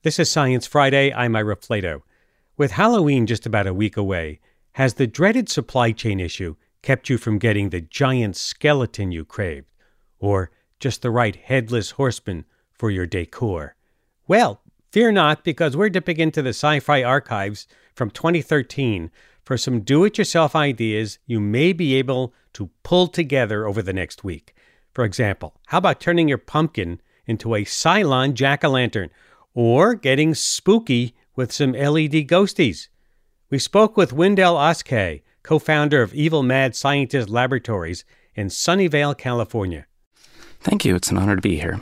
This is Science Friday. I'm Ira Flato. With Halloween just about a week away, has the dreaded supply chain issue kept you from getting the giant skeleton you craved? Or just the right headless horseman for your decor? Well, fear not, because we're dipping into the sci-fi archives from 2013 for some do-it-yourself ideas you may be able to pull together over the next week. For example, how about turning your pumpkin into a Cylon jack-o'-lantern, or getting spooky with some LED ghosties? We spoke with Wendell Oskay, co-founder of Evil Mad Scientist Laboratories in Sunnyvale, California. Thank you. It's an honor to be here.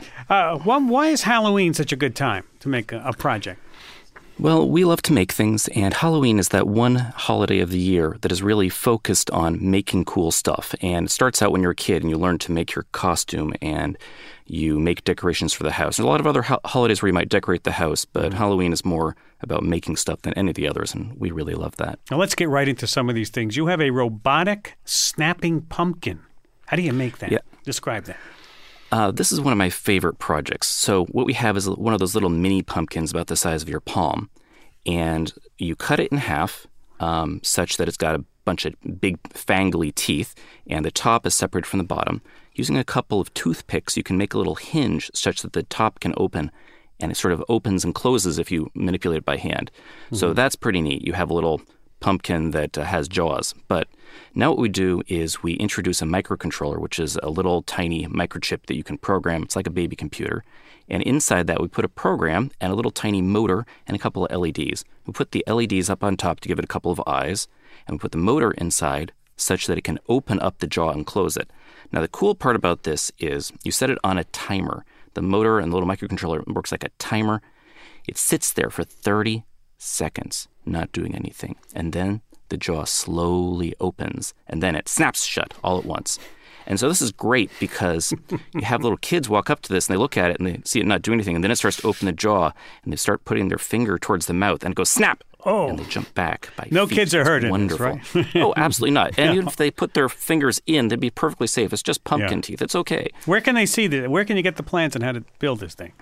Why is Halloween such a good time to make a project? Well, we love to make things, and Halloween is that one holiday of the year that is really focused on making cool stuff. And it starts out when you're a kid and you learn to make your costume and you make decorations for the house. There's a lot of other holidays where you might decorate the house, but Halloween is more about making stuff than any of the others, and we really love that. Now let's get right into some of these things. You have a robotic snapping pumpkin. How do you make that? Yeah. Describe that. This is one of my favorite projects. So what we have is one of those little mini pumpkins about the size of your palm, and you cut it in half such that it's got a bunch of big fangly teeth, and the top is separated from the bottom. Using a couple of toothpicks, you can make a little hinge such that the top can open, and it sort of opens and closes if you manipulate it by hand. Mm-hmm. So that's pretty neat. You have a little pumpkin that has jaws. But now what we do is we introduce a microcontroller, which is a little tiny microchip that you can program. It's like a baby computer. And inside that, we put a program and a little tiny motor and a couple of LEDs. We put the LEDs up on top to give it a couple of eyes, and we put the motor inside such that it can open up the jaw and close it. Now, the cool part about this is you set it on a timer. The motor and the little microcontroller works like a timer. It sits there for 30 seconds, not doing anything. And then the jaw slowly opens, and then it snaps shut all at once. And so this is great because you have little kids walk up to this, and they look at it, and they see it not do anything, and then it starts to open the jaw, and they start putting their finger towards the mouth, and it goes snap, and they jump back by No feet. kids are hurt. Wonderful. In this, right? Oh, absolutely not. And even if they put their fingers in, they'd be perfectly safe. It's just pumpkin teeth. It's okay. Where can they see that? Where can you get the plans on how to build this thing?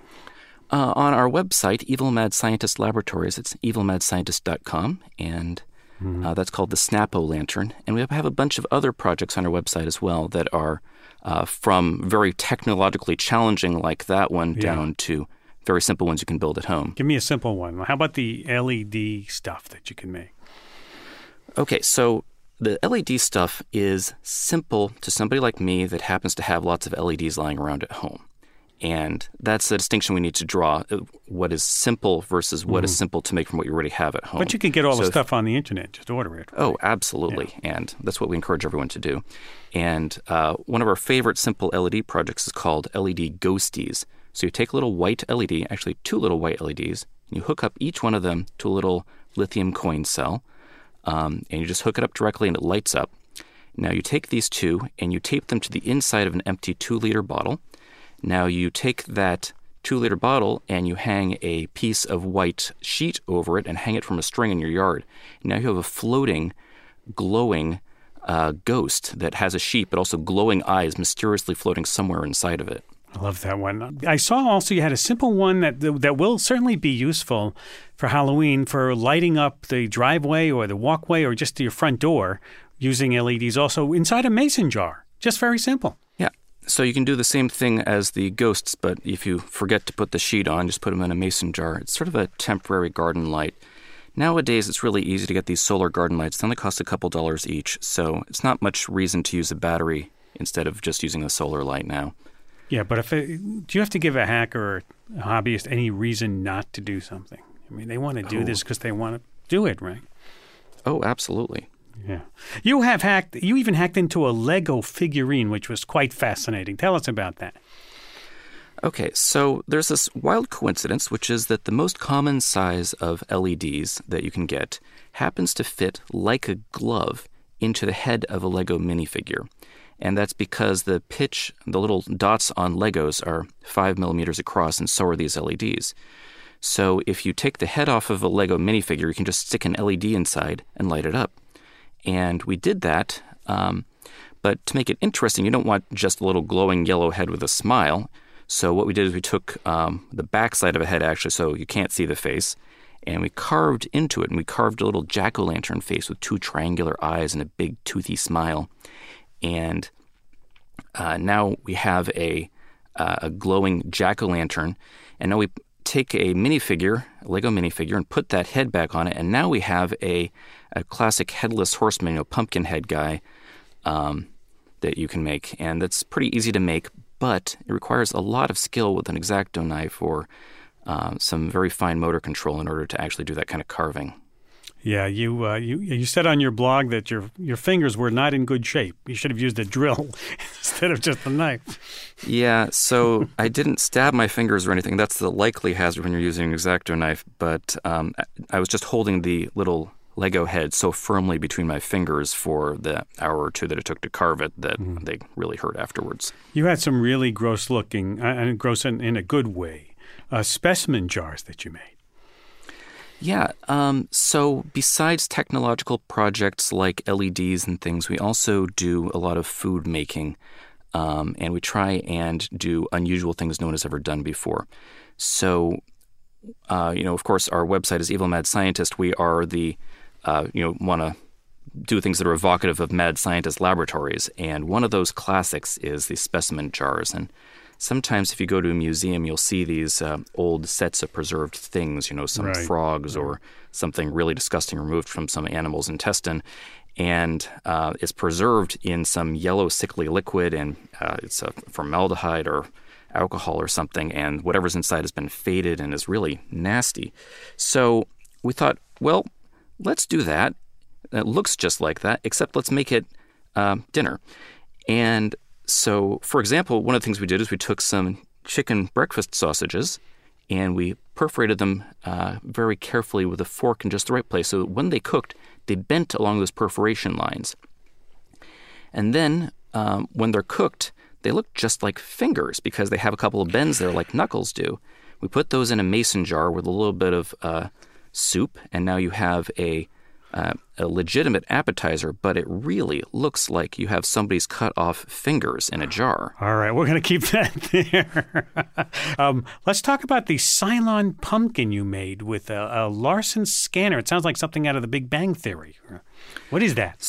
On our website, Evil Mad Scientist Laboratories, it's evilmadscientist.com, and that's called the Snap-O-Lantern. And we have a bunch of other projects on our website as well that are from very technologically challenging like that one down to very simple ones you can build at home. Give me a simple one. How about the LED stuff that you can make? Okay, so the LED stuff is simple to somebody like me that happens to have lots of LEDs lying around at home. And that's the distinction we need to draw, what is simple versus what is simple to make from what you already have at home. But you can get all the stuff on the internet. Just order it. Right? Oh, absolutely. Yeah. And that's what we encourage everyone to do. And one of our favorite simple LED projects is called LED Ghosties. So you take a little white LED, actually two little white LEDs, and you hook up each one of them to a little lithium coin cell, and you just hook it up directly and it lights up. Now you take these two and you tape them to the inside of an empty 2-liter bottle. Now you take that 2-liter bottle and you hang a piece of white sheet over it and hang it from a string in your yard. Now you have a floating, glowing ghost that has a sheet but also glowing eyes mysteriously floating somewhere inside of it. I love that one. I saw also you had a simple one that will certainly be useful for Halloween for lighting up the driveway or the walkway or just your front door using LEDs also inside a mason jar. Just very simple. Yeah. So you can do the same thing as the ghosts, but if you forget to put the sheet on, just put them in a mason jar. It's sort of a temporary garden light. Nowadays, it's really easy to get these solar garden lights. They only cost a couple dollars each, so it's not much reason to use a battery instead of just using a solar light now. Yeah, but do you have to give a hacker or a hobbyist any reason not to do something? I mean, they want to do this because they want to do it, right? Oh, absolutely. Yeah. You even hacked into a Lego figurine, which was quite fascinating. Tell us about that. Okay, so there's this wild coincidence, which is that the most common size of LEDs that you can get happens to fit like a glove into the head of a Lego minifigure. And that's because the little dots on Legos are 5 millimeters across, and so are these LEDs. So if you take the head off of a Lego minifigure, you can just stick an LED inside and light it up. And we did that, but to make it interesting, you don't want just a little glowing yellow head with a smile. So what we did is we took the back side of a head, actually, so you can't see the face, and we carved into it, and we carved a little jack-o'-lantern face with 2 triangular eyes and a big toothy smile. And now we have a glowing jack-o'-lantern, and now we take a minifigure, a Lego minifigure, and put that head back on it, and now we have a classic headless horseman, pumpkin head guy that you can make. And that's pretty easy to make, but it requires a lot of skill with an X-Acto knife or some very fine motor control in order to actually do that kind of carving. Yeah, you said on your blog that your fingers were not in good shape. You should have used a drill instead of just a knife. Yeah, so I didn't stab my fingers or anything. That's the likely hazard when you're using an X-Acto knife, but I was just holding the little Lego head so firmly between my fingers for the hour or 2 that it took to carve it that they really hurt afterwards. You had some really gross-looking, gross in a good way, specimen jars that you made. Yeah, so besides technological projects like LEDs and things, we also do a lot of food making, and we try and do unusual things no one has ever done before. So, of course, our website is Evil Mad Scientist. We are want to do things that are evocative of mad scientist laboratories, and one of those classics is the specimen jars. And sometimes if you go to a museum, you'll see these old sets of preserved things, some Right. frogs or something really disgusting removed from some animal's intestine. And it's preserved in some yellow sickly liquid, and it's a formaldehyde or alcohol or something, and whatever's inside has been faded and is really nasty. So we thought, well, let's do that. It looks just like that, except let's make it dinner. And so, for example, one of the things we did is we took some chicken breakfast sausages and we perforated them very carefully with a fork in just the right place. So when they cooked, they bent along those perforation lines. And then when they're cooked, they look just like fingers because they have a couple of bends there like knuckles do. We put those in a mason jar with a little bit of soup, and now you have a legitimate appetizer, but it really looks like you have somebody's cut off fingers in a jar. All right, we're going to keep that there. Let's talk about the Cylon pumpkin you made with a Larson scanner. It sounds like something out of the Big Bang Theory. What is that?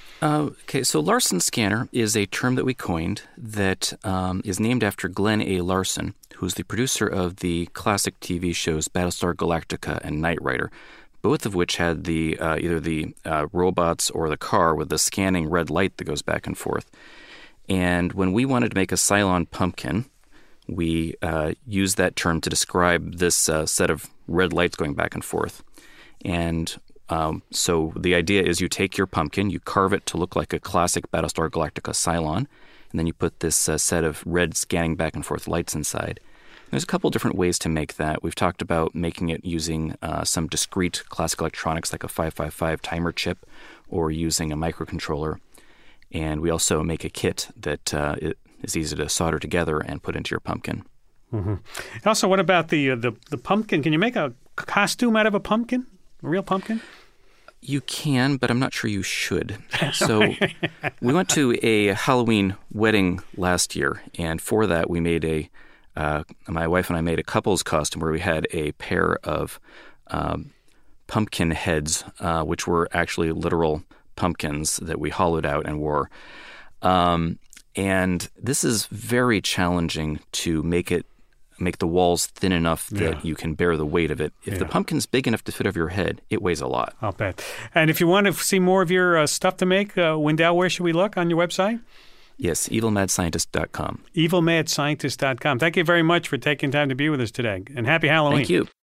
So Larson scanner is a term that we coined that is named after Glenn A. Larson, who's the producer of the classic TV shows Battlestar Galactica and Knight Rider, both of which had the either the robots or the car with the scanning red light that goes back and forth. And when we wanted to make a Cylon pumpkin, we used that term to describe this set of red lights going back and forth. And so the idea is you take your pumpkin, you carve it to look like a classic Battlestar Galactica Cylon, and then you put this set of red scanning back and forth lights inside. There's a couple different ways to make that. We've talked about making it using some discrete classic electronics like a 555 timer chip or using a microcontroller. And we also make a kit that it is easy to solder together and put into your pumpkin. Mm-hmm. Also, what about the pumpkin? Can you make a costume out of a pumpkin? A real pumpkin? You can, but I'm not sure you should. So we went to a Halloween wedding last year, and for that we made my wife and I made a couple's costume where we had a pair of pumpkin heads, which were actually literal pumpkins that we hollowed out and wore. And this is very challenging to make the walls thin enough that you can bear the weight of it. If the pumpkin's big enough to fit over your head, it weighs a lot. I'll bet. And if you want to see more of your stuff to make, Wendell, where should we look on your website? Yes, evilmadscientist.com. evilmadscientist.com. Thank you very much for taking time to be with us today. And happy Halloween. Thank you.